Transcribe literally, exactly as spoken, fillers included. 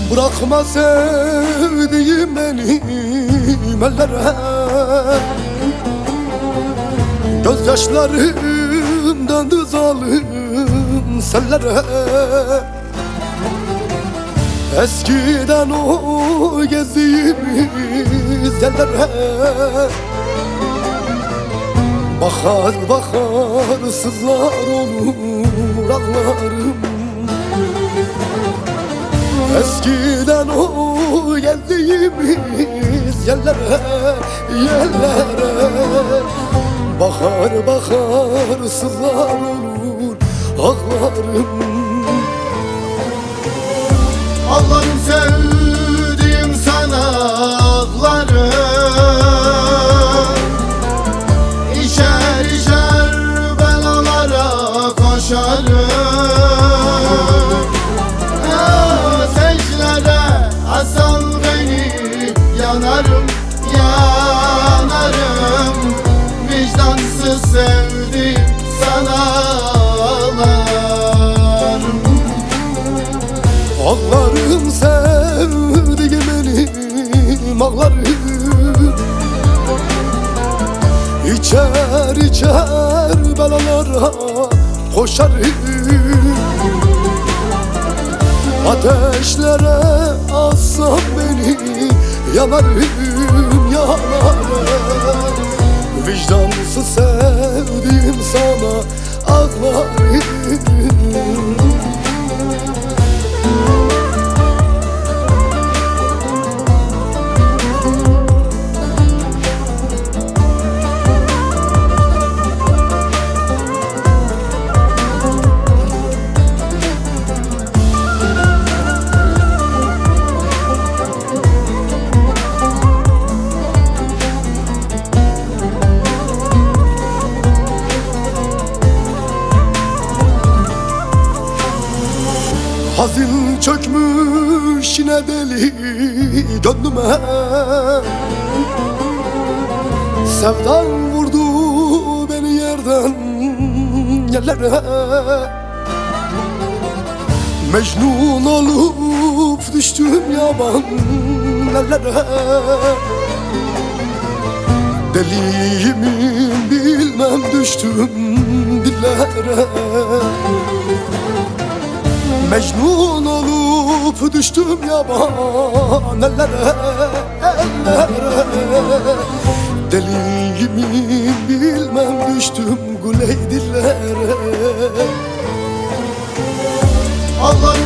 Bırakma sevdiğim benim ellere, gözyaşlarım döndü zalim sellere. Eskiden o gezdiğimiz yerlere, bakar bakar sızlar olur ağlarım. Eskiden o geldiğimiz yerlere, yerlere, bakar bakar sızlar olur ağlarım. Allah'ım sevdiğim sana ağlarım, İçer içer belalara koşarım. Secdelere asal beni, yanarım, yanarım. Vicdansız sevdim sana ağlarım. Ağlarım sevdiğim benim ağlarım, İçer içer belalara koşarım. Ateşlere assam beni, yanarım, yanarım. Vicdansız sevdiğim sana ağlarım. Hazin çökmüş yine deli gönlüme, sevdan vurdu beni yerden yerlere. Mecnun olup düştüm yaban ellere, deliyim bilmem düştüm dillere. Mecnun olup düştüm yaban ellere, ellere. Deliyim bilmem düştüm güley dillere. Allah